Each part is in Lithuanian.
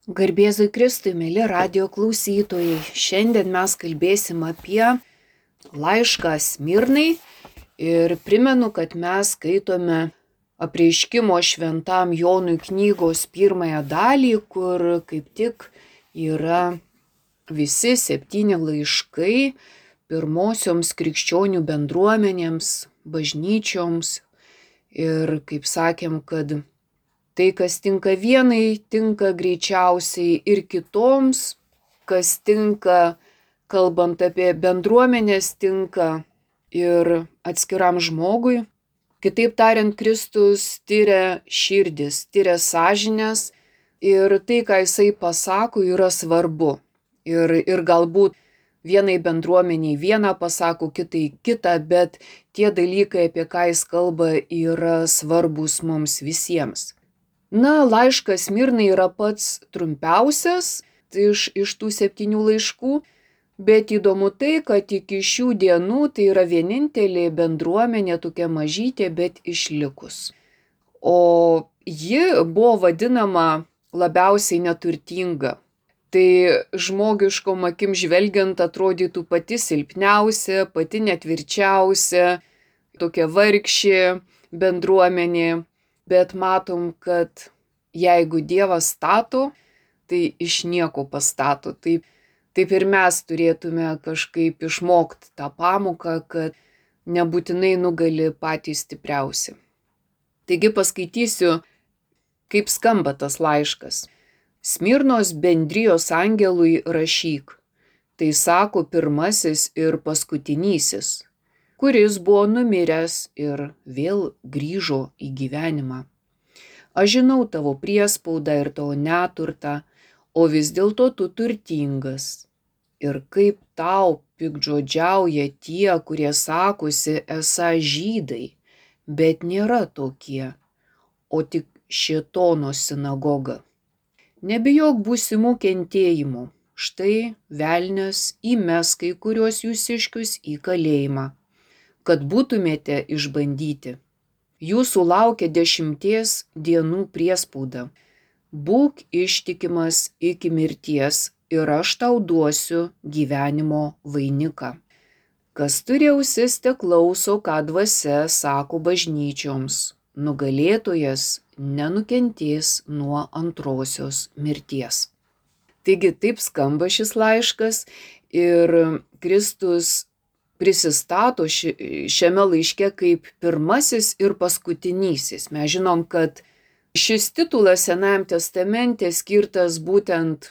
Garbėzui Kristui, mėly radio klausytojai, šiandien mes kalbėsim apie laišką Smirnai ir primenu, kad mes skaitome apreiškimo šventam Jonui knygos pirmąją dalį, kur kaip tik yra visi 7 laiškai pirmosioms krikščionių bendruomenėms, bažnyčioms ir kaip sakėm, kad tai, kas tinka vienai, tinka greičiausiai ir kitoms, kas tinka, kalbant apie bendruomenės, tinka ir atskiram žmogui. Kitaip tariant, Kristus tyria širdis, tyria sąžinės ir tai, ką jisai pasako, yra svarbu. Ir galbūt vienai bendruomeniai vieną pasako, kitai kitą, bet tie dalykai, apie ką jis kalba, yra svarbus mums visiems. Laiškas Smirnai yra pats trumpiausias iš tų 7 laiškų, bet įdomu tai, kad iki šių dienų tai yra vienintelė bendruomenė tokia mažytė, bet išlikus. O ji buvo vadinama labiausiai neturtinga. Tai žmogiškom akim žvelgiant atrodytų pati silpniausia, pati netvirčiausia, tokia vargšė bendruomenė. Bet matom, kad jeigu Dievas stato, tai iš nieko pastato. Taip ir mes turėtume kažkaip išmokti tą pamoką, kad nebūtinai nugali patys stipriausi. Taigi paskaitysiu, kaip skamba tas laiškas. Smirnos bendrijos angelui rašyk. Tai sako pirmasis ir paskutinysis, kuris buvo numiręs ir vėl grįžo į gyvenimą. Aš žinau tavo priespaudą ir tavo neturtą, o vis dėlto tu turtingas. Ir kaip tau piktžodžiauja tie, kurie sakosi esą žydai, bet nėra tokie, o tik šėtono sinagoga. Nebijok būsimų kentėjimų, štai velnias įmes kai kuriuos jūsiškius į kalėjimą, kad būtumėte išbandyti. Jūsų laukia 10 dienų priespauda. Būk ištikimas iki mirties ir aš tau duosiu gyvenimo vainiką. Kas turi ausis, te klauso, ką dvasia sako bažnyčioms. Nugalėtojas nenukentės nuo antrosios mirties. Taigi taip skamba šis laiškas ir Kristus prisistato šiame laiške kaip pirmasis ir paskutinysis. Mes žinom, kad šis titulas Senajam testamente skirtas būtent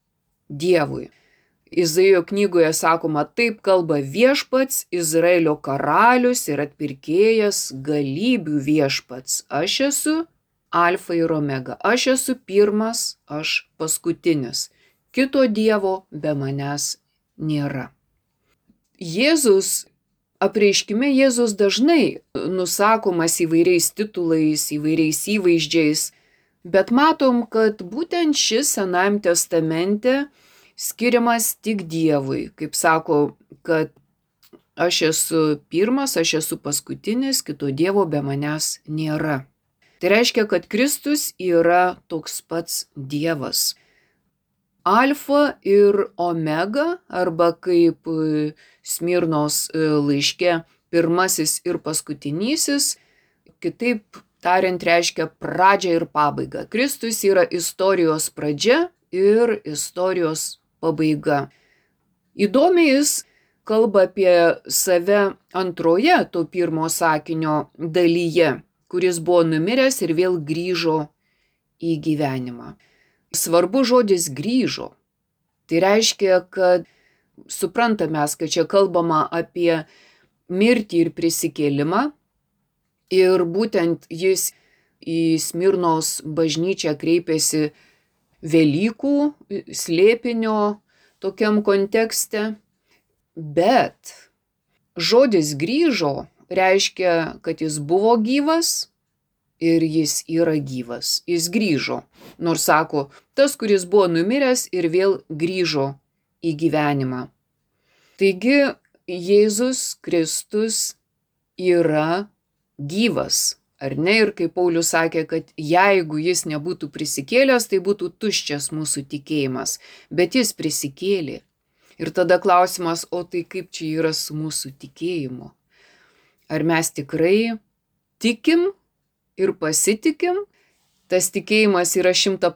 Dievui. Izaijo knygoje sakoma, taip kalba viešpats, Izraelio karalius ir atpirkėjas, galybių viešpats. Aš esu Alfa ir Omega. Aš esu pirmas, aš paskutinis. Kito Dievo be manęs nėra. Apreiškime Jėzus dažnai nusakomas įvairiais titulais, įvairiais įvaizdžiais, bet matom, kad būtent šis Senajam testamente skiriamas tik Dievui. Kaip sako, kad aš esu pirmas, aš esu paskutinis, kito Dievo be manęs nėra. Tai reiškia, kad Kristus yra toks pats Dievas. Alfa ir Omega, arba kaip Smirnos laiške pirmasis ir paskutinysis, kitaip tariant reiškia pradžią ir pabaigą. Kristus yra istorijos pradžia ir istorijos pabaiga. Įdomiai jis kalba apie save antroje to pirmo sakinio dalyje, kuris buvo numiręs ir vėl grįžo į gyvenimą. Svarbu žodis grįžo. Tai reiškia, kad suprantame, kad čia kalbama apie mirtį ir prisikėlimą ir būtent jis į Smirnos bažnyčią kreipėsi Velykų slėpinio tokiam kontekste, bet žodis grįžo reiškia, kad jis buvo gyvas ir jis yra gyvas. Jis grįžo, nors sako, tas, kuris buvo numiręs ir vėl grįžo į gyvenimą. Taigi Jėzus Kristus yra gyvas, Ar ne? Ir kaip Paulius sakė, kad jeigu jis nebūtų prisikėlęs, tai būtų tuščias mūsų tikėjimas. Bet jis prisikėlė. Ir tada klausimas, o tai kaip čia yra su mūsų tikėjimu? Ar mes tikrai tikim ir pasitikim? Tas tikėjimas yra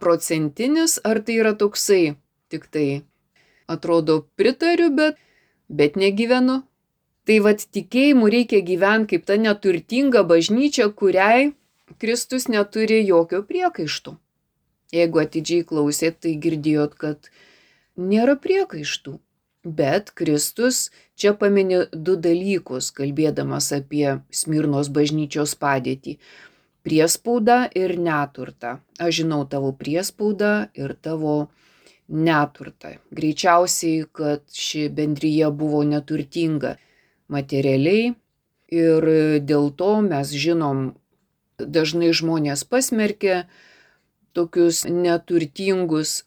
100%, ar tai yra toksai, tik tai atrodo pritariu, bet negyvenu? Tai vat tikėjimu reikia gyventi kaip ta neturtinga bažnyčia, kuriai Kristus neturi jokio priekaištų. Jeigu atidžiai klausėt, tai girdėjot, kad nėra priekaištų. Bet Kristus čia pamini 2 dalykus, kalbėdamas apie Smirnos bažnyčios padėtį. Priespaudą ir neturtą. Aš žinau tavo priespaudą ir tavo neturtą. Greičiausiai, kad ši bendrija buvo neturtinga materialiai ir dėl to mes žinom, dažnai žmonės pasmerkia tokius neturtingus,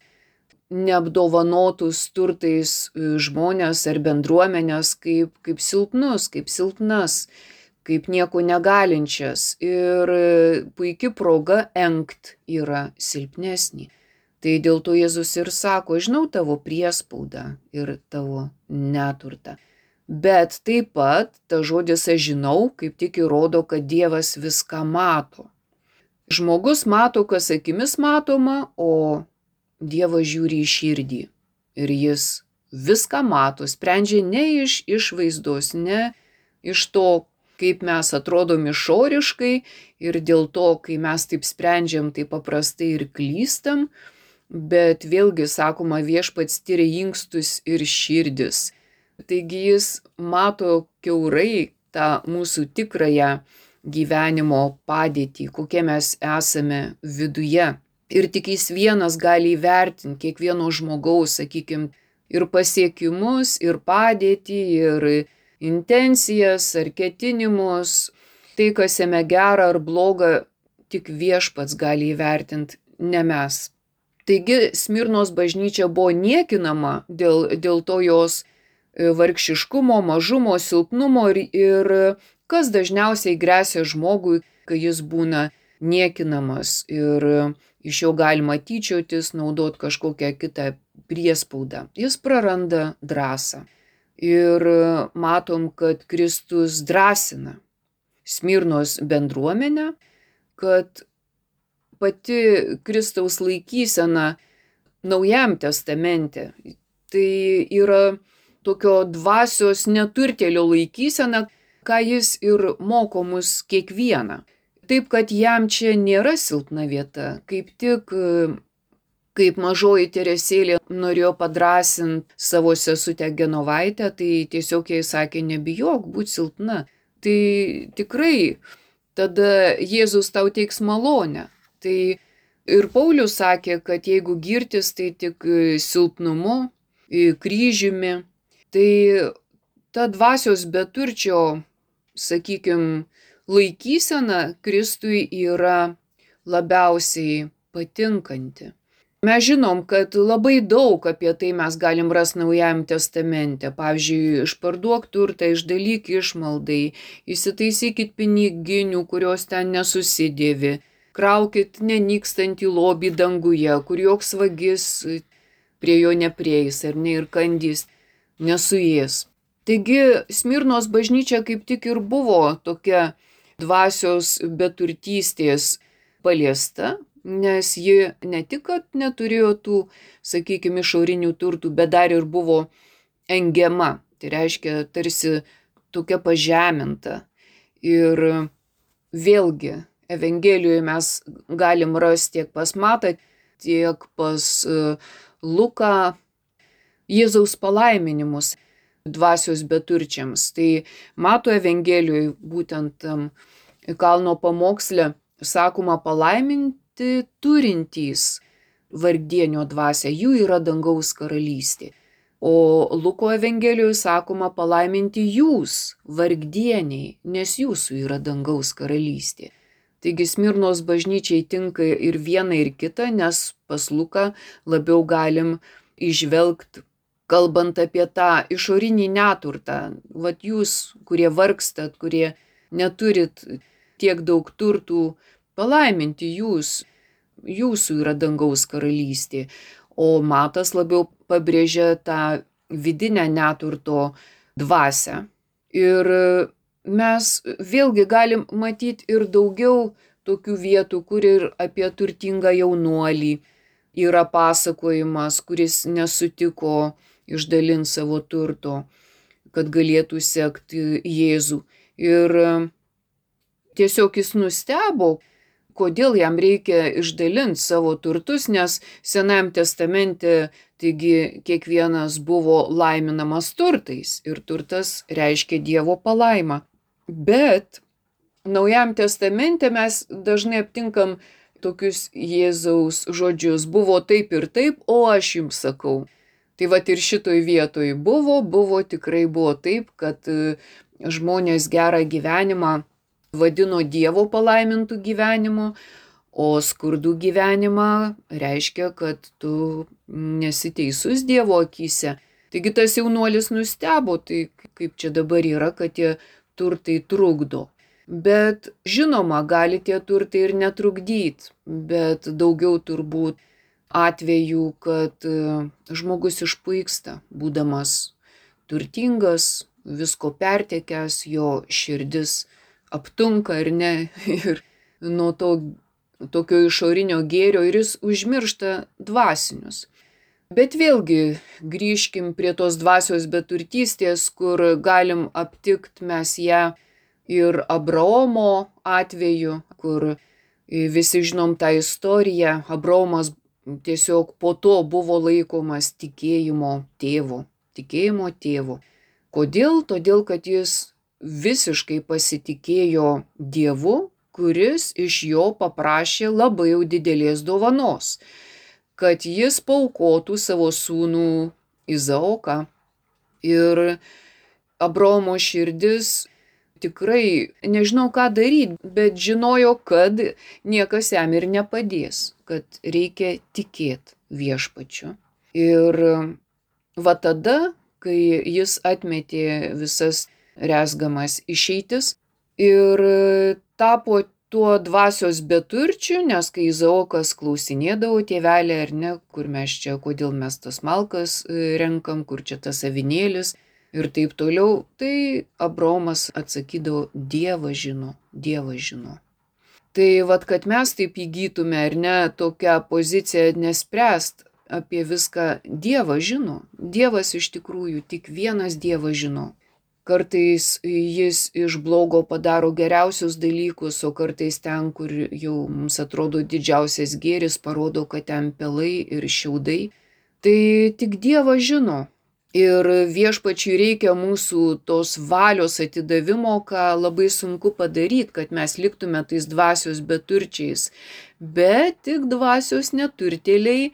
neapdovanotus turtais žmonės ar bendruomenės kaip silpnus, kaip silpnas, kaip nieko negalinčias ir puikia proga engt yra silpnesnį. Tai dėl to Jėzus ir sako, žinau tavo priespaudą ir tavo neturtą. Bet taip pat ta žodis aš žinau, kaip tik įrodo, kad Dievas viską mato. Žmogus mato, kas akimis matoma, o Dievas žiūri į širdį. Ir jis viską mato, sprendžia ne iš išvaizdos, ne iš to, kaip mes atrodom išoriškai ir dėl to, kai mes taip sprendžiam, tai paprastai ir klystam, bet vėlgi sakoma, Viešpats tyria inkstus ir širdis. Taigi jis mato kiaurai tą mūsų tikrąją gyvenimo padėtį, kokie mes esame viduje. Ir tik jis vienas gali įvertinti kiekvieno žmogaus, sakykime, ir pasiekimus, ir padėtį, ir intencijas, ar ketinimus. Tai, kas jame gera ar bloga, tik Viešpats gali įvertinti, ne mes. Taigi Smirnos bažnyčia buvo niekinama dėl to jos vargšiškumo, mažumo, silpnumo ir kas dažniausiai gresia žmogui, kai jis būna niekinamas ir iš jo galima tyčiotis, naudot kažkokią kitą priespaudą. Jis praranda drąsą. Ir matom, kad Kristus drąsina Smirnos bendruomenę, kad pati Kristaus laikysena Naujam testamente tai yra tokio dvasios neturtėlio laikysena, ką jis ir moko mus kiekvieną. Taip, kad jam čia nėra silpna vieta, kaip tik kaip mažoji Teresėlė norėjo padrąsinti savo sesutę Genovaitę, tai tiesiog jai sakė, nebijok, būt silpna. Tai tikrai tada Jėzus tau teiks malonę. Tai ir Paulius sakė, kad jeigu girtis, tai tik silpnumu, kryžiumi. Tai ta dvasios beturčio, sakykime, laikysena Kristui yra labiausiai patinkanti. Mes žinom, kad labai daug apie tai mes galim rasti Naujajam testamente. Pavyzdžiui, išparduok turtą, išdalyk išmaldai, įsitaisykit piniginių, kurios ten nesusidėvi, kraukit nenykstantį lobį danguje, kur joks vagis prie jo neprieis ar ne ir kandys nesuės. Taigi Smirnos bažnyčia kaip tik ir buvo tokia dvasios beturtystės paliesta, nes ji ne tik, kad neturėjo tų, sakykime, išorinių turtų, bet dar ir buvo engiama. Tai reiškia tarsi tokia pažeminta. Ir vėlgi Evangelijoje mes galim rasti tiek pas Matą, tiek pas Luką Jėzaus palaiminimus dvasios beturčiams. Tai Mato Evangelijoje būtent kalno pamoksle sakoma palaiminti turintys vargdienio dvasią, jų yra dangaus karalystė. O Luko Evangelijoje sakoma palaiminti jūs, vargdieniai, nes jūsų yra dangaus karalystė. Taigi Smirnos bažnyčiai tinka ir viena ir kita, nes pas Luką labiau galim įžvelgti, kalbant apie tą išorinį neturtą. Vat jūs, kurie vargstat, kurie neturit tiek daug turtų, palaiminti jūs, jūsų yra dangaus karalystė. O Matas labiau pabrėžia tą vidinę neturto dvasią. Ir mes vėlgi galim matyti ir daugiau tokių vietų, kur ir apie turtingą jaunuolį yra pasakojimas, kuris nesutiko išdalinti savo turto, kad galėtų sekti Jėzų. Ir tiesiog jis nustebo, kodėl jam reikia išdalinti savo turtus, nes Senajam testamente, taigi kiekvienas buvo laiminamas turtais ir turtas reiškia Dievo palaimą. Bet Naujam testamente mes dažnai aptinkam tokius Jėzaus žodžius: buvo taip ir taip, o aš jums sakau. Tai vat ir šitoj vietoj tikrai buvo taip, kad žmonės gerą gyvenimą vadino Dievo palaimintų gyvenimu, o skurdų gyvenimą reiškia, kad tu nesi teisus Dievo akyse. Taigi tas jaunuolis nustebo, tai kaip čia dabar yra, kad tie turtai trukdo. Bet žinoma, gali tie turtai ir netrukdyti, bet daugiau turbūt atvejų, kad žmogus išpuiksta, būdamas turtingas, visko pertekęs, jo širdis aptunka ar ne, ir nuo to tokio išorinio gėrio ir jis užmiršta dvasinius. Bet vėlgi grįžkim prie tos dvasios beturtystės, kur galim aptikt mes ją ir Abraomo atveju, kur visi žinom tą istoriją. Abraomas tiesiog po to buvo laikomas tikėjimo tėvu. Kodėl? Todėl, kad jis visiškai pasitikėjo Dievu, kuris iš jo paprašė labai jau didelės dovanos, kad jis paaukotų savo sūnų Izaoką. Ir Abraomo širdis tikrai nežinau ką daryti, bet žinojo, kad niekas jam ir nepadės, kad reikia tikėti viešpačiu. Ir va tada, kai jis atmetė visas rezgamas išeitis ir tapo tuo dvasios beturčiu, nes kai Izaokas klausinėdavo: tėvelė, ar ne, kur mes čia, kodėl mes tas malkas renkam, kur čia tas avinėlis ir taip toliau, tai Abraomas atsakydavo: Dievas žino. Tai vat, kad mes taip įgytume, ar ne, tokią poziciją nespręst apie viską, Dievas žino. Dievas iš tikrųjų, tik vienas Dievas žino. Kartais jis iš blogo padaro geriausius dalykus, o kartais ten, kur jau mums atrodo didžiausias gėris, parodo, kad ten pelai ir šiaudai. Tai tik Dievas žino. Ir viešpačiui reikia mūsų tos valios atidavimo, ką labai sunku padaryti, kad mes liktume tais dvasios beturčiais. Bet tik dvasios neturtėliai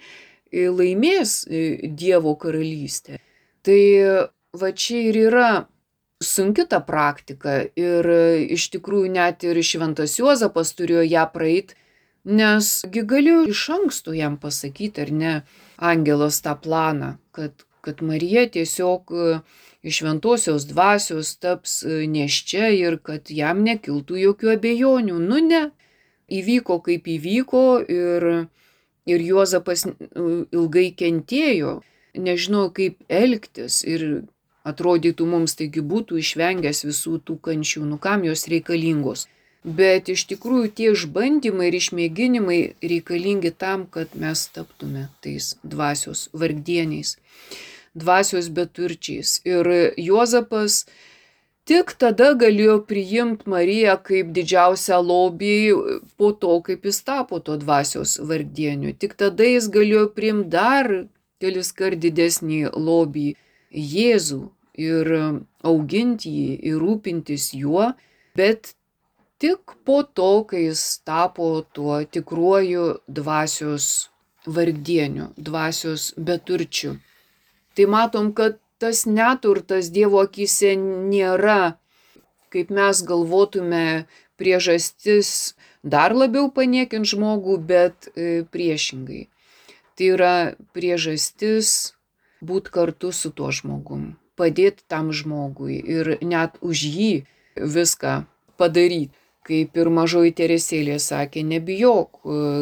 laimės Dievo karalystę. Tai va čia ir yra sunki ta praktika ir iš tikrųjų net ir šventas Juozapas turėjo ją praeit, nes gi galėjo iš anksto jam pasakyti, ar ne, angelas tą planą, kad Marija tiesiog iš šventosios dvasios taps nėščia ir kad jam nekiltų jokių abejonių. Nu ne, įvyko kaip įvyko ir Juozapas ilgai kentėjo, nežinojo kaip elgtis ir atrodytų mums, taigi būtų išvengęs visų tų kančių, nu kam jos reikalingos. Bet iš tikrųjų tie išbandymai ir išmėginimai reikalingi tam, kad mes taptume tais dvasios vargdieniais, dvasios beturčiais. Ir Juozapas tik tada galėjo priimti Mariją kaip didžiausią lobį po to, kaip jis tapo to dvasios vargdieniu. Tik tada jis galėjo priimti dar keliskart didesnį lobį, Jėzų, ir auginti jį, ir rūpintis juo, bet tik po to, kai jis tapo tuo tikruoju dvasios vargdieniu, dvasios beturčiu. Tai matom, kad tas neturtas Dievo akyse nėra, kaip mes galvotume, priežastis dar labiau paniekinti žmogų, bet priešingai. Tai yra priežastis būti kartu su tuo žmogum, padėti tam žmogui ir net už jį viską padaryti. Kaip ir mažoji Teresėlė sakė, nebijok,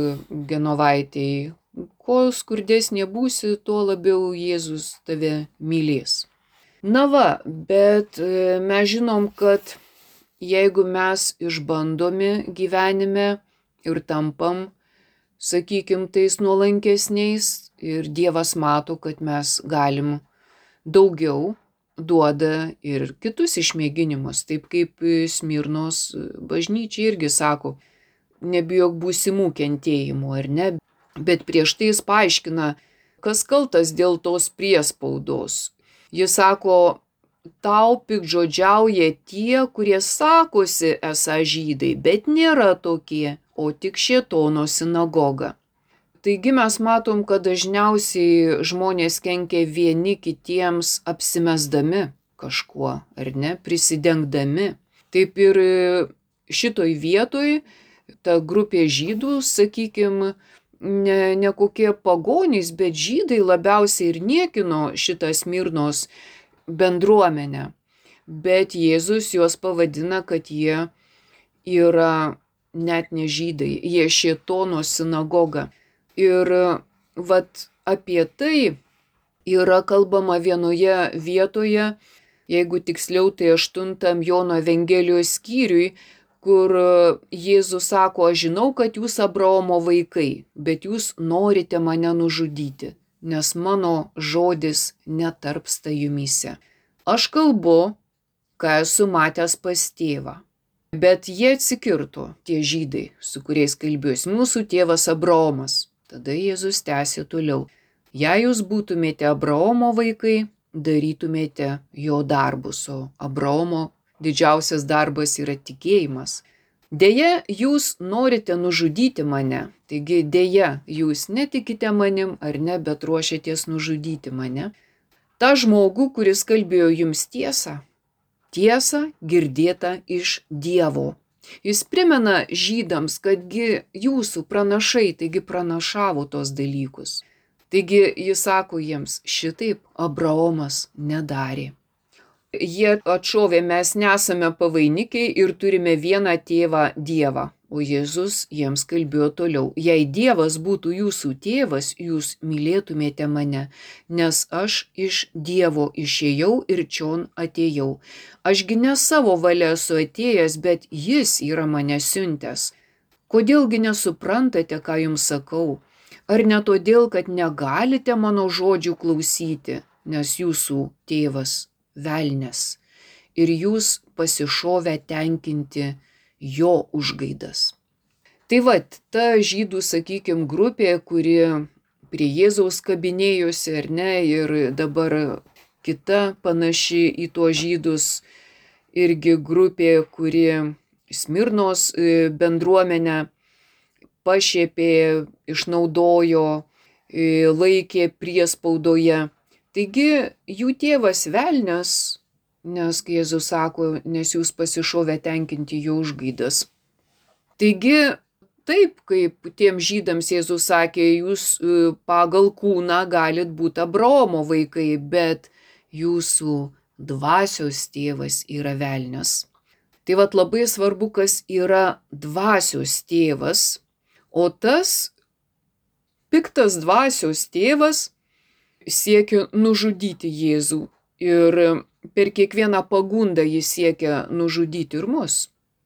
Genovaitei, kuo skurdesnė būsi, tuo labiau Jėzus tave mylės. Na va, bet mes žinom, kad jeigu mes išbandomi gyvenime ir tampam, sakykim, tais nuolankesniais ir Dievas mato, kad mes galim daugiau, duoda ir kitus išmėginimus, taip kaip Smirnos bažnyčia irgi sako, nebijok būsimų kentėjimų, ar ne? Bet prieš tai jis paaiškina, kas kaltas dėl tos priespaudos. Jis sako, tau piktžodžiauja tie, kurie sakosi esą žydai, bet nėra tokie, o tik šėtono sinagoga. Taigi mes matom, kad dažniausiai žmonės kenkia vieni kitiems apsimesdami kažkuo, ar ne, prisidengdami. Taip ir šitoj vietoj ta grupė žydų, sakykim, ne kokie pagonys, bet žydai labiausiai ir niekino šitą Smirnos bendruomenę. Bet Jėzus juos pavadina, kad jie yra net ne žydai, jie šėtono sinagoga. Ir vat apie tai yra kalbama vienoje vietoje, jeigu tiksliau tai 8 Jono Evangelijos skyriui, kur Jėzus sako, aš žinau, kad jūs Abraomo vaikai, bet jūs norite mane nužudyti, nes mano žodis netarpsta jumyse. Aš kalbu, ką esu matęs pas tėvą. Bet jie atsikirto, tie žydai, su kuriais kalbėjus, mūsų tėvas Abraomas. Tada Jėzus tęsė toliau. Jei jūs būtumėte Abraomo vaikai, darytumėte jo darbus, o Abraomo didžiausias darbas yra tikėjimas. Deja, jūs norite nužudyti mane, taigi deja, jūs netikite manim ar ne, bet ruošiatės nužudyti mane. Ta žmogų, kuris kalbėjo jums tiesą girdėta iš Dievo. Jis primena žydams, kadgi jūsų pranašai, taigi pranašavo tos dalykus. Taigi jis sako jiems, šitaip Abraomas nedarė. Jie atšovė, mes nesame pavainikiai ir turime vieną tėvą Dievą. O Jėzus jiems kalbėjo toliau. Jei Dievas būtų jūsų tėvas, jūs mylėtumėte mane, nes aš iš Dievo išėjau ir čion atėjau. Ašgi ne savo valia esu atėjęs, bet jis yra mane siuntęs. Kodėlgi nesuprantate, ką jums sakau? Ar ne todėl, kad negalite mano žodžių klausyti, nes jūsų tėvas velnias ir jūs pasišovę tenkinti jo užgaidas. Tai vat, ta žydų, sakykim, grupė, kuri prie Jėzaus kabinėjosi, ar ne, ir dabar kita panaši į tuos žydus, irgi grupė, kuri Smirnos bendruomenę pašiepė, išnaudojo, laikė priespaudoje. Taigi jų tėvas velnias, nes kai Jėzus sako, nes jūs pasišovę tenkinti jo užgaidas. Taigi, taip kaip tiem žydams Jėzus sakė, jūs pagal kūną galit būti Abraomo vaikai, bet jūsų dvasios tėvas yra velnias. Tai vat labai svarbu, kas yra dvasios tėvas, o tas piktas dvasios tėvas siekia nužudyti Jėzų ir per kiekvieną pagundą jis siekia nužudyti ir mus.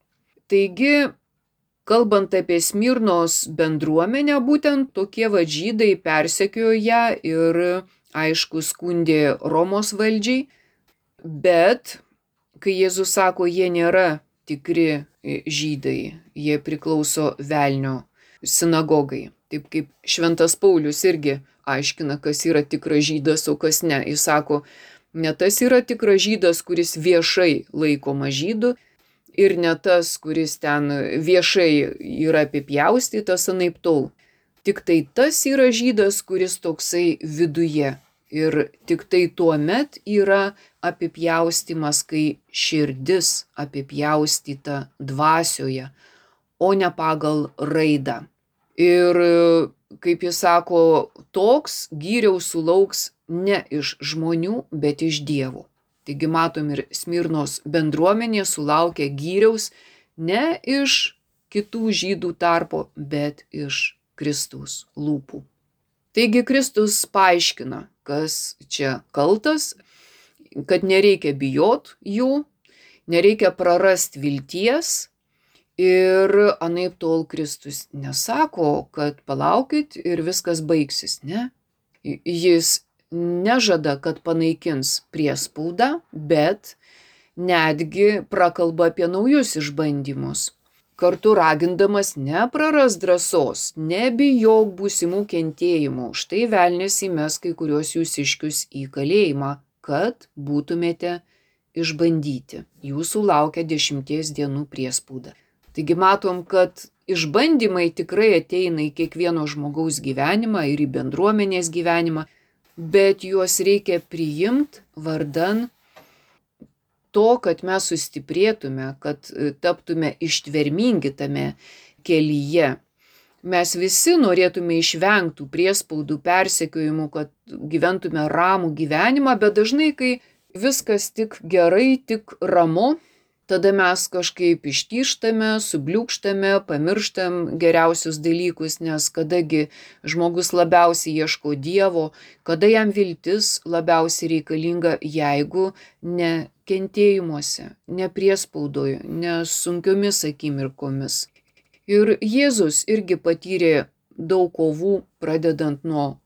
Taigi, kalbant apie Smirnos bendruomenę, būtent tokie žydai persekiojo ją ir, aišku, skundė Romos valdžiai, bet kai Jėzus sako, jie nėra tikri žydai, jie priklauso velnio sinagogai. Taip kaip Šventas Paulius irgi aiškina, kas yra tikras žydas, o kas ne. Jis sako, ne tas yra tikras žydas, kuris viešai laikoma žydu, ir ne tas, kuris ten viešai yra apipjaustytas anaiptol. Tik tai tas yra žydas, kuris toksai viduje. Ir tik tai tuomet yra apipjaustymas, kai širdis apipjaustyta dvasioje, o ne pagal raidą. Ir kaip jis sako, toks gyriaus sulauks ne iš žmonių, bet iš Dievo. Taigi matom ir Smirnos bendruomenė sulaukia gyriaus ne iš kitų žydų tarpo, bet iš Kristaus lūpų. Taigi Kristus paaiškina, kas čia kaltas, kad nereikia bijot jų, nereikia prarasti vilties ir anaip tol Kristus nesako, kad palaukit ir viskas baigsis, ne? Jis nežada, kad panaikins priespaudą, bet netgi prakalba apie naujus išbandymus, kartu ragindamas nepraras drąsos, nebijok būsimų kentėjimų, štai velnias įmes kai kuriuos jūsiškius į kalėjimą, kad būtumėte išbandyti. Jūsų laukia 10 dienų priespauda. Taigi matom, kad išbandymai tikrai ateina į kiekvieno žmogaus gyvenimą ir į bendruomenės gyvenimą, bet juos reikia priimti vardan to, kad mes sustiprėtume, kad taptume ištvermingi tame kelyje. Mes visi norėtume išvengti priespaudų, persekiojimų, kad gyventume ramų gyvenimą, bet dažnai, kai viskas tik gerai, tik ramu, tada mes kažkaip ištyžtame, subliūkštame, pamirštam geriausius dalykus, nes kadagi žmogus labiausiai ieško Dievo, kada jam viltis labiausiai reikalinga, jeigu ne kentėjimuose, ne priespaudoje, ne sunkiomis akimirkomis. Ir Jėzus irgi patyrė daug kovų, pradedant nuo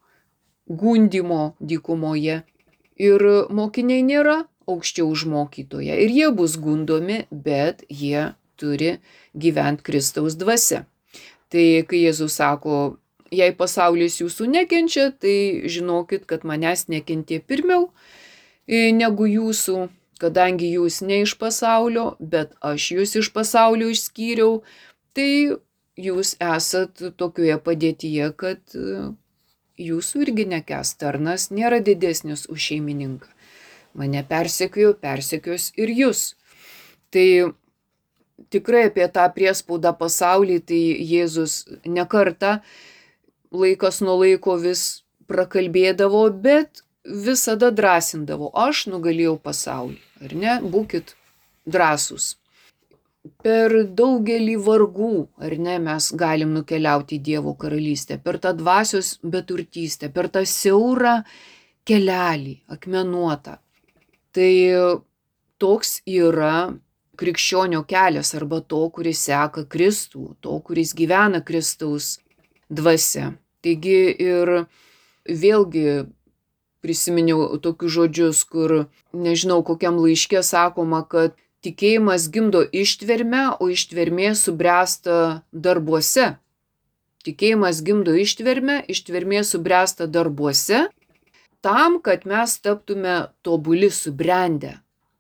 gundymo dykumoje. Ir mokiniai nėra aukščiau už mokytoją. Ir jie bus gundomi, bet jie turi gyventi Kristaus dvasia. Tai kai Jėzus sako, jei pasaulis jūsų nekenčia, tai žinokit, kad manęs nekentė pirmiau negu jūsų, kadangi jūs ne iš pasaulio, bet aš jūs iš pasaulio išskyriau, tai jūs esat tokioje padėtyje, kad jūsų irgi nekęs tarnas, nėra didesnis už šeimininką. Mane persekios ir jūs. Tai tikrai apie tą priespaudą pasaulį, tai Jėzus nekartą laikas nuo laiko vis prakalbėdavo, bet visada drąsindavo. Aš nugalėjau pasaulį, ar ne? Būkit drąsūs. Per daugelį vargų, ar ne, mes galim nukeliauti į Dievo karalystę, per tą dvasios beturtystę, per tą siaurą kelelį, akmenuotą. Tai toks yra krikščionio kelias arba to, kuris seka Kristų, to, kuris gyvena Kristaus dvasia. Taigi ir vėlgi prisiminiau tokius žodžius, kur nežinau kokiam laiške sakoma, kad tikėjimas gimdo ištvermę, o ištvermė subręsta darbuose. Tikėjimas gimdo ištvermę, ištvermė subręsta darbuose, tam, kad mes taptume tobuli subrendę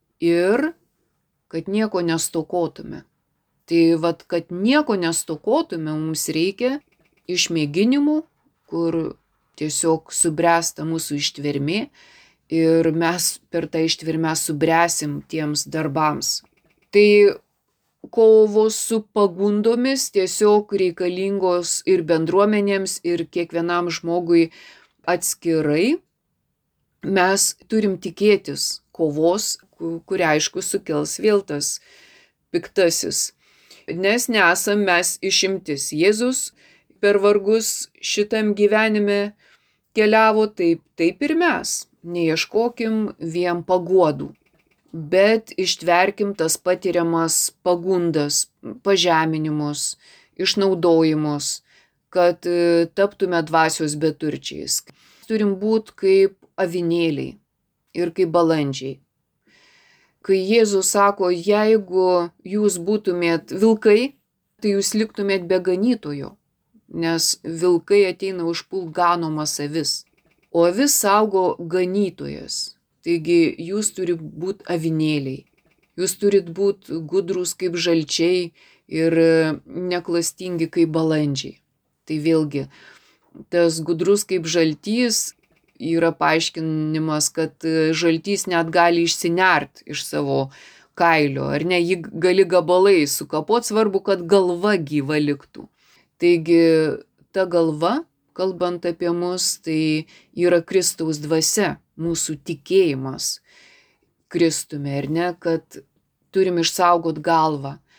ir kad nieko nestokotume. Tai vat, kad nieko nestokotume, mums reikia išmėginimų, kur tiesiog subręsta mūsų ištvermė, ir mes per tą ištvermę subręsim tiems darbams. Tai kovos su pagundomis tiesiog reikalingos ir bendruomenėms, ir kiekvienam žmogui atskirai. Mes turim tikėtis kovos, kurią aišku sukels vėl tas piktasis. Nes nesam mes išimtis. Jėzus per vargus šitam gyvenime keliavo taip ir mes. Neieškokim vien paguodų, bet ištverkim tas patiriamas pagundas, pažeminimus, išnaudojimus, kad taptume dvasios beturčiais. Turim būti kaip avinėliai ir kaip balandžiai. Kai Jėzus sako, jeigu jūs būtumėt vilkai, tai jūs liktumėt be ganytojo, nes vilkai ateina užpult ganomas avis. O avis saugo ganytojas. Taigi jūs turit būti avinėliai. Jūs turit būti gudrūs kaip žalčiai ir neklastingi kaip balandžiai. Tai vėlgi, tas gudrus kaip žaltys yra paaiškinimas, kad žaltys net gali išsinert iš savo kailio, ar ne, jį gali gabalai sukapot, svarbu, kad galva gyva liktų. Taigi ta galva, kalbant apie mus, tai yra Kristaus dvasia, mūsų tikėjimas Kristumi, ar ne, kad turim išsaugot galvą.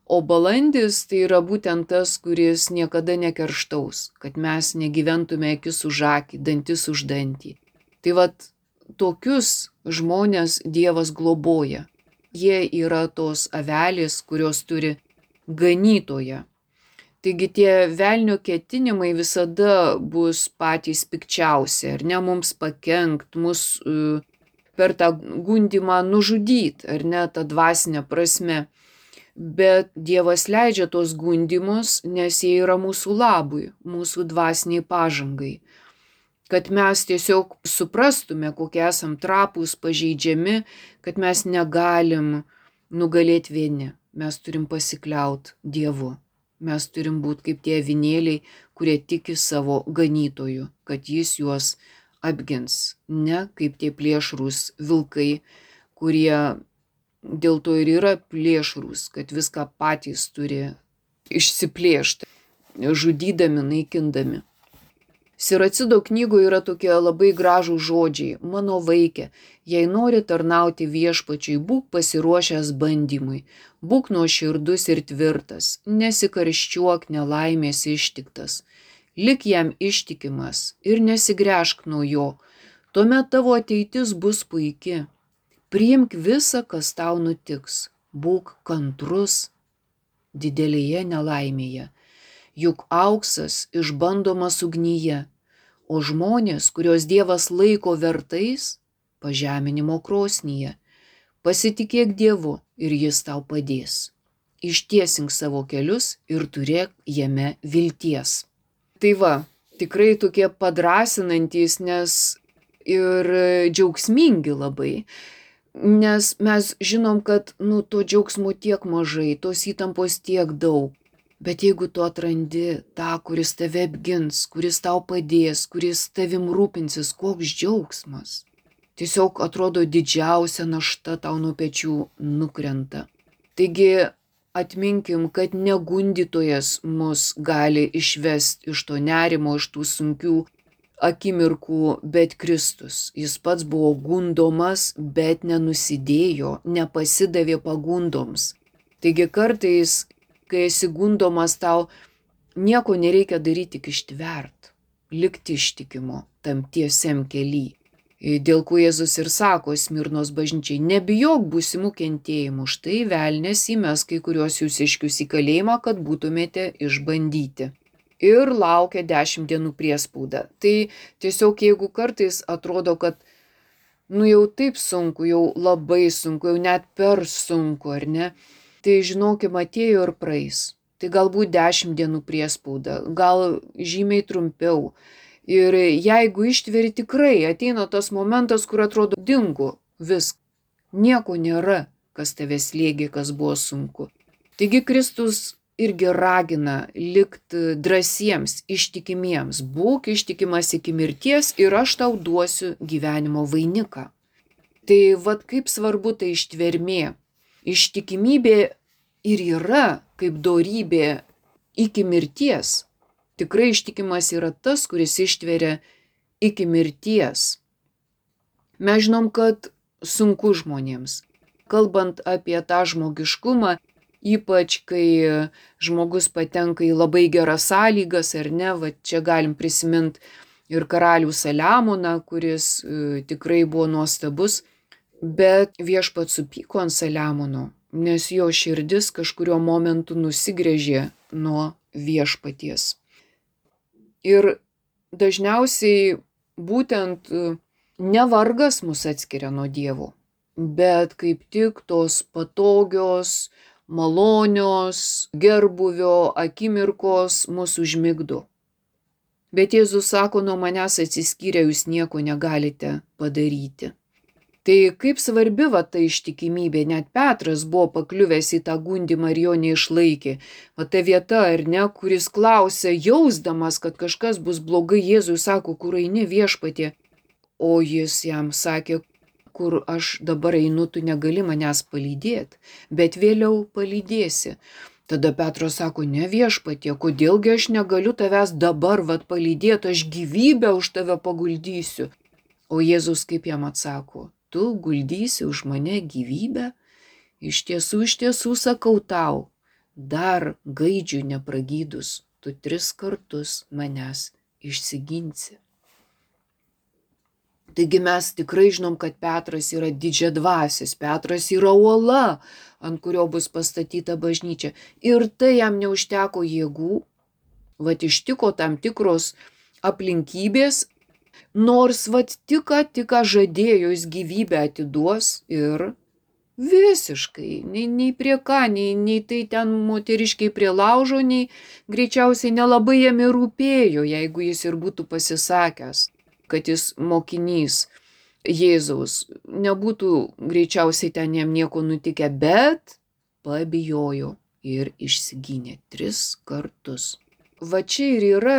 O balandis tai yra būtent tas, kuris niekada nekerštaus, kad mes negyventume akis už akį, dantis už dantį. Tai vat tokius žmonės Dievas globoja. Jie yra tos avelės, kurios turi ganytoją. Taigi tie velnio ketinimai visada bus patys pikčiausi, ar ne, mums pakenkt, mus per tą gundymą nužudyti, ar ne, tą dvasinę prasme. Bet Dievas leidžia tos gundymus, nes jie yra mūsų labui, mūsų dvasiniai pažangai. Kad mes tiesiog suprastume, kokie esam trapūs, pažeidžiami, kad mes negalim nugalėti vieni. Mes turim pasikliaut Dievu. Mes turim būti kaip tie avinėliai, kurie tiki savo ganytoju, kad jis juos apgins. Ne kaip tie plėšrūs vilkai, kurie dėl to ir yra plėšrūs, kad viską patys turi išsiplėšti, žudydami, naikindami. Siracido knygoje yra tokie labai gražūs žodžiai. Mano vaike, jei nori tarnauti viešpačiui, būk pasiruošęs bandymui, būk nuoširdus ir tvirtas, nesikarščiuok nelaimės ištiktas, lik jam ištikimas ir nesigręžk nuo jo, tuomet tavo ateitis bus puiki. Priimk visą, kas tau nutiks, būk kantrus didelėje nelaimėje, juk auksas išbandomas ugnyje, o žmonės, kuriuos Dievas laiko vertais, pažeminimo krosnyje. Pasitikėk Dievu ir jis tau padės. Ištiesink savo kelius ir turėk jame vilties. Tai va, tikrai tokie padrasinantys, nes ir džiaugsmingi labai. Nes mes žinom, kad to džiaugsmo tiek mažai, tos įtampos tiek daug. Bet jeigu tu atrandi tą, kuris tave apgins, kuris tau padės, kuris tavim rūpinsis, koks džiaugsmas. Tiesiog atrodo didžiausia našta tau nuo pečių nukrenta. Taigi atminkim, kad ne gundytojas mus gali išvesti iš to nerimo, iš tų sunkių akimirkų, bet Kristus. Jis pats buvo gundomas, bet nenusidėjo, nepasidavė pagundoms. Taigi kartais, kai esi gundomas, tau nieko nereikia daryti, tik ištvert, likti ištikimu tam tiesiam kely. Dėl ko Jėzus ir sako Smirnos bažnyčiai, nebijok būsimų kentėjimų, štai velnias įmes kai kuriuos jūsiškius į kalėjimą, kad būtumėte išbandyti. Ir laukia 10 dienų priespauda. Tai tiesiog jeigu kartais atrodo, kad jau taip sunku, jau labai sunku, jau net per sunku, ar ne? Tai žinokim, atėjo ir praeis. Tai galbūt 10 dienų priespauda, gal žymiai trumpiau. Ir jeigu ištveri, tikrai ateina tas momentas, kur atrodo dingo viskas. Nieko nėra, kas tave slėgė, kas buvo sunku. Taigi Kristus irgi ragina likti drąsiems, ištikimiems. Būk ištikimas iki mirties ir aš tau duosiu gyvenimo vainiką. Tai vat kaip svarbu tai ištvermė. Ištikimybė ir yra kaip dorybė iki mirties. Tikrai ištikimas yra tas, kuris ištveria iki mirties. Mes žinom, kad sunku žmonėms. Kalbant apie tą žmogiškumą, ypač kai žmogus patenka į labai geras sąlygas, ar ne, va čia galim prisiminti ir karalių Saliamoną, kuris tikrai buvo nuostabus. Bet viešpats supyko ant Saliamono, nes jo širdis kažkurio momentu nusigręžė nuo viešpaties. Ir dažniausiai būtent ne vargas mus atskiria nuo Dievo, bet kaip tik tos patogios, malonios, gerbuvio akimirkos mus užmigdo. Bet Jėzus sako, nuo manęs atsiskyrę jūs nieko negalite padaryti. Tai kaip svarbi va ta ištikimybė, net Petras buvo pakliuvęs į tą gundymą ir jo neišlaikė. Va ta vieta, ar ne, kuris klausė, jausdamas, kad kažkas bus blogai, Jėzui sako, kur eini viešpatie. O jis jam sakė, kur aš dabar einu, tu negali manęs palydėti, bet vėliau palydėsi. Tada Petras sako, ne viešpatie, kodėlgi aš negaliu tavęs dabar vat palydėti, aš gyvybę už tave paguldysiu. O Jėzus kaip jam atsako, tu guldysi už mane gyvybę? Iš tiesų sakau tau, dar gaidžiui nepragydus, tu 3 kartus manęs išsiginsi. Taigi mes tikrai žinom, kad Petras yra didžiadvasis, Petras yra uola, ant kurio bus pastatyta bažnyčia. Ir tai jam neužteko jėgų, vat ištiko tam tikros aplinkybės, nors vat tik žadėjo jis gyvybę atiduos ir visiškai, nei prie ką, nei tai ten moteriškiai prie laužo, nei greičiausiai nelabai jam ir rūpėjo, jeigu jis ir būtų pasisakęs, kad jis mokinys Jėzaus. Nebūtų greičiausiai ten jam nieko nutikę, bet pabijojo ir išsigynė 3 kartus. Va čia ir yra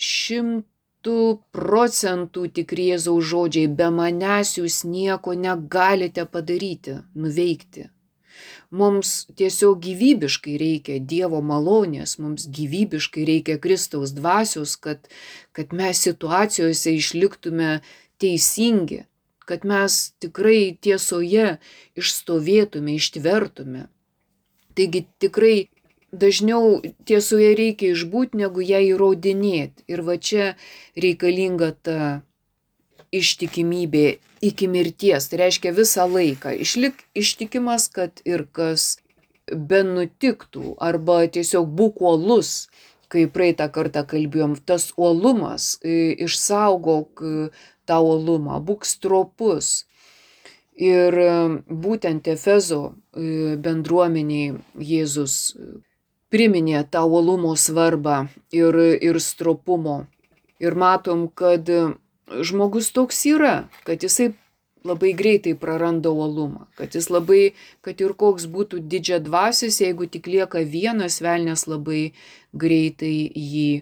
100% tikri Jėzaus žodžiai, be manęs jūs nieko negalite padaryti, nuveikti. Mums tiesiog gyvybiškai reikia Dievo malonės, mums gyvybiškai reikia Kristaus dvasios, kad mes situacijose išliktume teisingi, kad mes tikrai tiesoje išstovėtume, ištvertume. Taigi tikrai dažniau tiesoje reikia išbūti, negu ją įrodinėti. Ir va čia reikalinga ta ištikimybė iki mirties. Tai reiškia visą laiką. Išlik ištikimas, kad ir kas be nutiktų, arba tiesiog būk uolus, kai praeitą kartą kalbėjom, tas uolumas, išsaugok tą uolumą, būk stropus. Ir būtent Efezo bendruomeniai Jėzus priminė tą uolumo svarbą ir stropumo. Ir matom, kad žmogus toks yra, kad jisai labai greitai praranda uolumą, kad jis labai, kad ir koks būtų didžiadvasis, jeigu tik lieka vienas, velnias labai greitai jį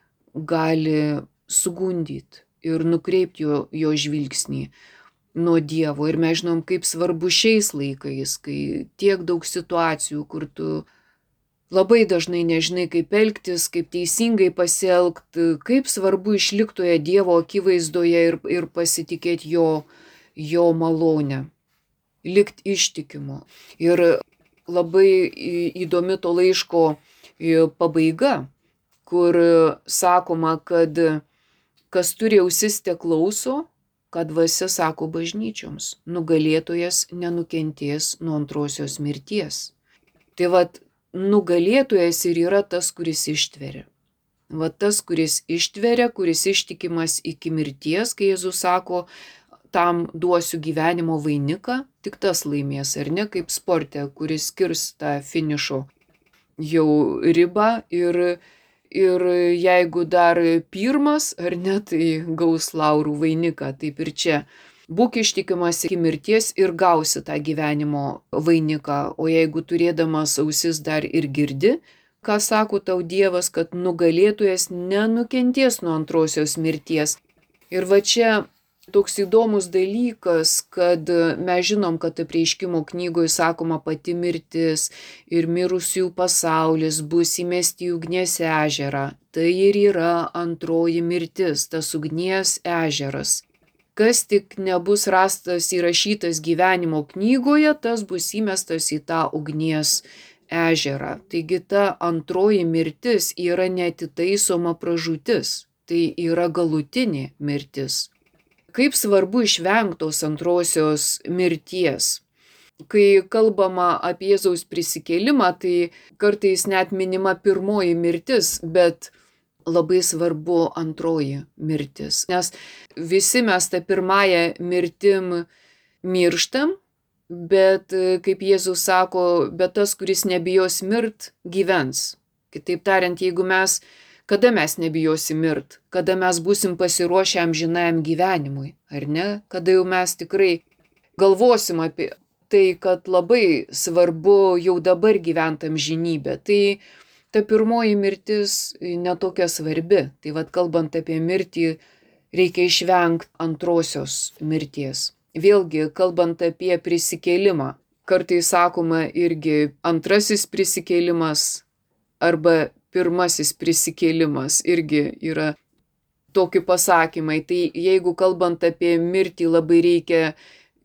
gali sugundyti ir nukreipti jo žvilgsnį nuo Dievo. Ir mes žinom, kaip svarbu šiais laikais, kai tiek daug situacijų, kur tu labai dažnai nežinai, kaip elgtis, kaip teisingai pasielgti, kaip svarbu išliktoje Dievo akivaizdoje ir pasitikėti jo malonę, likt ištikimu. Ir labai įdomi to laiško pabaiga, kur sakoma, kad kas turi ausis te klauso, kad dvasia sako bažnyčioms, nugalėtojas nenukentės nuo antrosios mirties. Tai vat nugalėtojas ir yra tas, kuris ištveria. Va tas, kuris ištveria, kuris ištikimas iki mirties, kai Jėzus sako, tam duosiu gyvenimo vainiką, tik tas laimės, ar ne, kaip sporte, kuris skirs tą finišo jau ribą ir jeigu dar pirmas, ar ne, tai gaus laurų vainiką, taip ir čia. Būk ištikimas iki mirties ir gausi tą gyvenimo vainiką, o jeigu turėdamas ausis dar ir girdi, ką sako tau Dievas, kad nugalėtojas nenukentės nuo antrosios mirties. Ir va čia toks įdomus dalykas, kad mes žinom, kad Apreiškimo knygoje sakoma pati mirtis ir mirusiųjų pasaulis bus įmesti į ugnies ežerą. Tai ir yra antroji mirtis, tas ugnies ežeras. Kas tik nebus rastas įrašytas gyvenimo knygoje, tas bus įmestas į tą ugnies ežerą. Taigi ta antroji mirtis yra neatitaisoma pražūtis, tai yra galutinė mirtis. Kaip svarbu išvengti tos antrosios mirties. Kai kalbama apie Jėzaus prisikėlimą, tai kartais net minima pirmoji mirtis, bet labai svarbu antroji mirtis. Nes visi mes tą pirmąją mirtim mirštam, bet kaip Jėzus sako, bet tas, kuris nebijos mirt, gyvens. Kitaip tariant, kada mes nebijosim mirt, kada mes būsim pasiruošę amžinajam gyvenimui, ar ne? Kada jau mes tikrai galvosim apie tai, kad labai svarbu jau dabar gyventi amžinybę. Tai ta pirmoji mirtis netokia svarbi. Tai vat kalbant apie mirtį, reikia išvengti antrosios mirties. Vėlgi, kalbant apie prisikėlimą, kartais sakoma irgi antrasis prisikėlimas arba pirmasis prisikėlimas irgi yra tokie pasakymai. Tai jeigu kalbant apie mirtį, labai reikia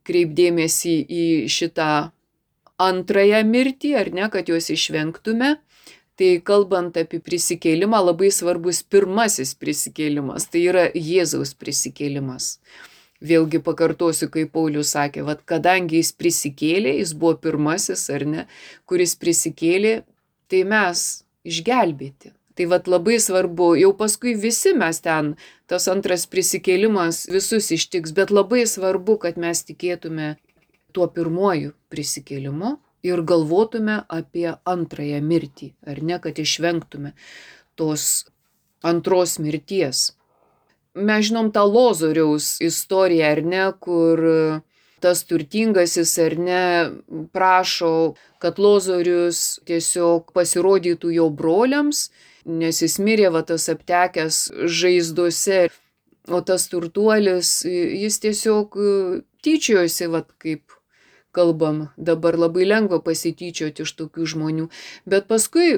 kreipdėmėsi į šitą antrąją mirtį, ar ne, kad juos išvengtume. Tai kalbant apie prisikėlimą, labai svarbus pirmasis prisikėlimas, tai yra Jėzaus prisikėlimas. Vėlgi pakartosiu, kaip Paulius sakė, kadangi jis prisikėlė, jis buvo pirmasis, ar ne, kuris prisikėlė, tai mes išgelbėti. Tai labai svarbu, jau paskui visi mes ten, tas antras prisikėlimas visus ištiks, bet labai svarbu, kad mes tikėtume tuo pirmuoju prisikėlimu ir galvotume apie antrąją mirtį, ar ne, kad išvengtume tos antros mirties. Mes žinom tą Lozoriaus istoriją, ar ne, kur tas turtingasis, ar ne, prašo, kad Lozorius tiesiog pasirodytų jo broliams, nes jis mirė tas aptekęs žaizdose, o tas turtuolis, jis tiesiog tyčiojosi, kaip kalbam, dabar labai lengva pasityčioti iš tokių žmonių, bet paskui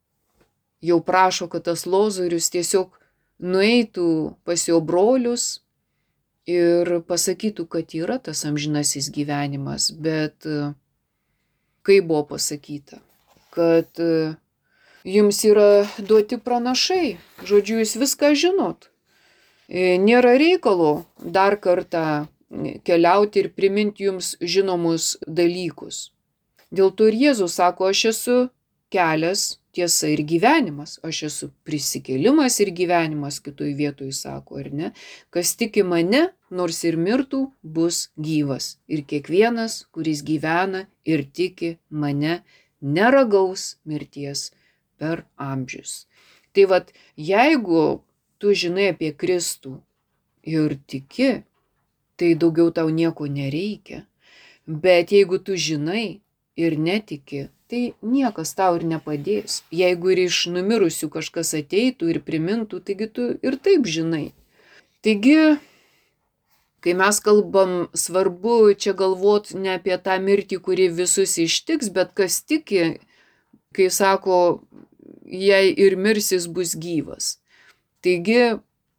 jau prašo, kad tas Lozorius tiesiog nueitų pas jo brolius ir pasakytų, kad yra tas amžinasis gyvenimas, bet kaip buvo pasakyta, kad jums yra duoti pranašai, žodžiu, jūs viską žinot. Nėra reikalo dar kartą keliauti ir priminti jums žinomus dalykus. Dėl to ir Jėzus sako, aš esu kelias, tiesa ir gyvenimas, aš esu prisikėlimas ir gyvenimas, kitoj vietoj sako, ar ne? Kas tiki mane, nors ir mirtų, bus gyvas. Ir kiekvienas, kuris gyvena ir tiki mane, neragaus mirties per amžius. Tai jeigu tu žinai apie Kristų ir tiki, tai daugiau tau nieko nereikia. Bet jeigu tu žinai ir netiki, tai niekas tau ir nepadės. Jeigu ir iš numirusių kažkas ateitų ir primintų, taigi tu ir taip žinai. Taigi, kai mes kalbam, svarbu čia galvot ne apie tą mirtį, kuri visus ištiks, bet kas tiki, kai sako, jei ir mirsis bus gyvas. Taigi,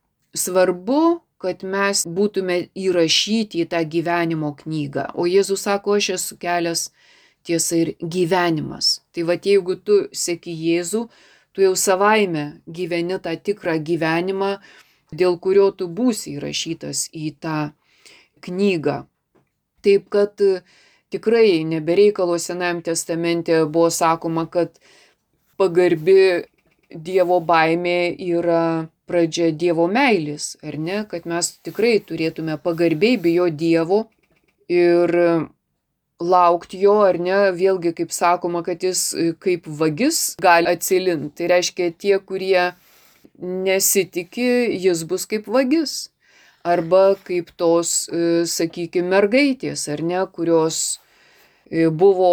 svarbu, kad mes būtume įrašyti į tą gyvenimo knygą. O Jėzus sako, aš esu kelias, tiesa ir gyvenimas. Tai jeigu tu seki Jėzų, tu jau savaime gyveni tą tikrą gyvenimą, dėl kurio tu būsi įrašytas į tą knygą. Taip kad tikrai nebereikalo Senajam testamente buvo sakoma, kad pagarbi Dievo baimė yra pradžia Dievo meilės, ar ne, kad mes tikrai turėtume pagarbiai bijoti Dievo ir laukti jo, ar ne, vėlgi kaip sakoma, kad jis kaip vagis gali atsilinti. Tai reiškia, tie, kurie nesitiki, jis bus kaip vagis. Arba kaip tos, sakykime, mergaitės, ar ne, kurios buvo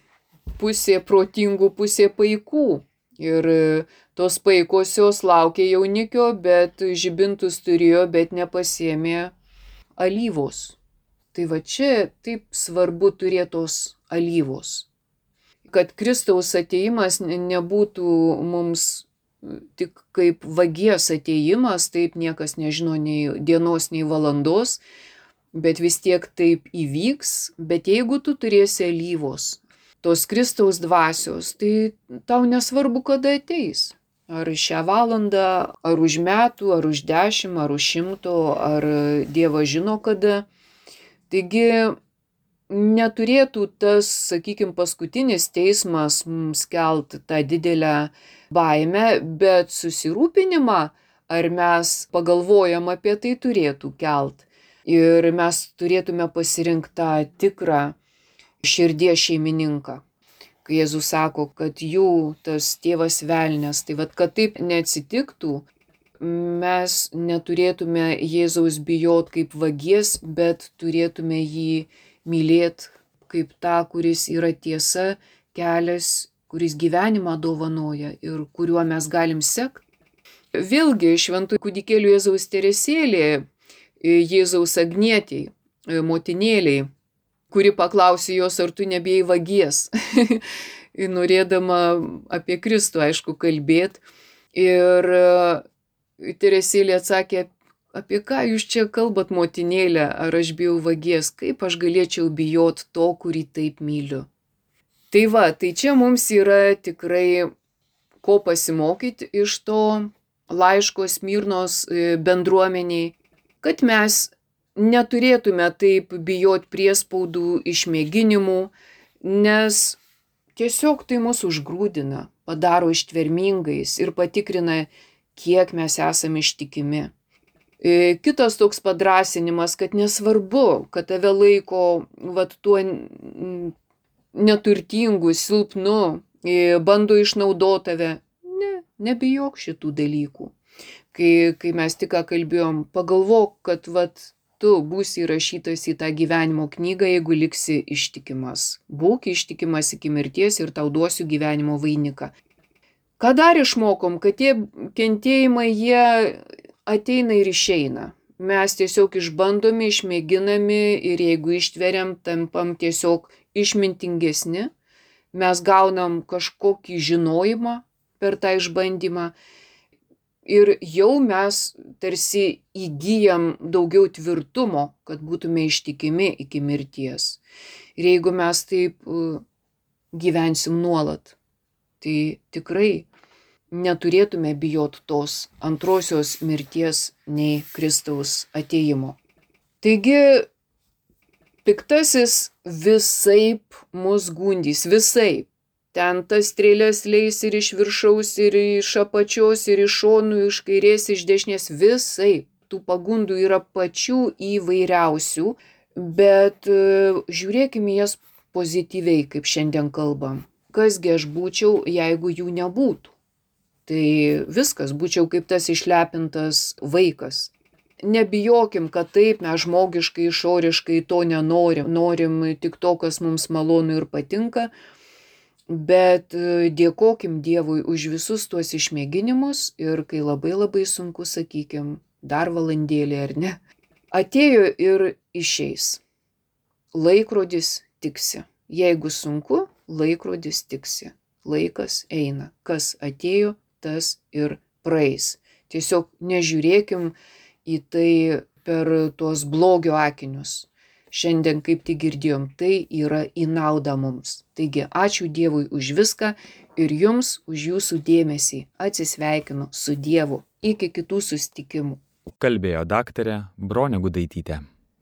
pusė protingų, pusė paikų. Ir tos paikosios laukė jaunikio, bet žibintus turėjo, bet nepasiėmė alyvos. Tai čia taip svarbu turėti tos alyvos. Kad Kristaus atėjimas nebūtų mums tik kaip vagies atėjimas, taip niekas nežino nei dienos, nei valandos, bet vis tiek taip įvyks. Bet jeigu tu turėsi alyvos, tos Kristaus dvasios, tai tau nesvarbu, kada ateis. Ar šią valandą, ar už metų, ar už 10, ar už 100, ar Dievas žino kada. Taigi neturėtų tas, sakykime, paskutinis teismas mums kelti tą didelę baimę, bet susirūpinimą, ar mes pagalvojam apie tai, turėtų kelt. Ir mes turėtume pasirinkti tą tikrą širdies šeimininką. Kai Jėzus sako, kad jų tas tėvas velnias, tai kad taip neatsitiktų, mes neturėtume Jėzaus bijot kaip vagies, bet turėtume jį mylėti kaip tą, kuris yra tiesa, kelias, kuris gyvenimą dovanoja ir kuriuo mes galim sekti. Vėlgi, šventų kūdikėlių Jėzaus teresėlė, Jėzaus agnietiai, motinėliai, kuri paklausė jos, ar tu nebijai vagies, norėdama apie Kristų, aišku, kalbėti. Ir teresėlė atsakė, apie ką jūs čia kalbat, motinėlė, ar aš bijau vagies, kaip aš galėčiau bijot to, kurį taip myliu. Tai čia mums yra tikrai ko pasimokyti iš to laiško Smirnos bendruomeniai, kad mes neturėtume taip bijoti priespaudų, išmėginimų, nes tiesiog tai mus užgrūdina, padaro ištvermingais ir patikrina, kiek mes esame ištikimi. Kitas toks padrąsinimas, kad nesvarbu, kad tave laiko tuo neturtingu, silpnu, bando išnaudoti tave. Nebijok šitų dalykų. Kai mes tik kalbėjom, pagalvok, kad tu būsi įrašytas į tą gyvenimo knygą, jeigu liksi ištikimas. Būk ištikimas iki mirties ir tau duosiu gyvenimo vainiką. Ką dar išmokom, kad tie kentėjimai, jie ateina ir išeina. Mes tiesiog išbandomi, išmėginami ir jeigu ištveriam, tampam tiesiog išmintingesni. Mes gaunam kažkokį žinojimą per tą išbandymą ir jau mes tarsi įgyjam daugiau tvirtumo, kad būtume ištikimi iki mirties. Ir jeigu mes taip gyvensim nuolat, tai tikrai neturėtume bijoti tos antrosios mirties nei Kristaus atėjimo. Taigi, piktasis visaip mus gundys, visaip. Ten tas strėlės leis ir iš viršaus, ir iš apačios, ir iš šonų, iš kairės, iš dešinės, visaip. Tų pagundų yra pačių įvairiausių, bet žiūrėkime jas pozityviai, kaip šiandien kalbam. Kasgi aš būčiau, jeigu jų nebūtų? Tai viskas, būčiau kaip tas išlepintas vaikas. Nebijokim, kad taip mes žmogiškai, išoriškai to nenorim. Norim tik to, kas mums malonu ir patinka. Bet dėkokim Dievui už visus tuos išmėginimus ir kai labai labai sunku, sakykim, dar valandėlį ar ne, atėjo ir išeis. Laikrodis tiksi. Jeigu sunku, laikrodis tiksi. Laikas eina. Kas atėjo, tas ir praeis. Tiesiog nežiūrėkim į tai per tuos blogio akinius. Šiandien, kaip tik girdėjom, tai yra į naudą mums. Taigi, ačiū Dievui už viską ir jums už jūsų dėmesį. Atsisveikinu su Dievu. Iki kitų susitikimų. Kalbėjo daktarė Bronė Gudaitytė.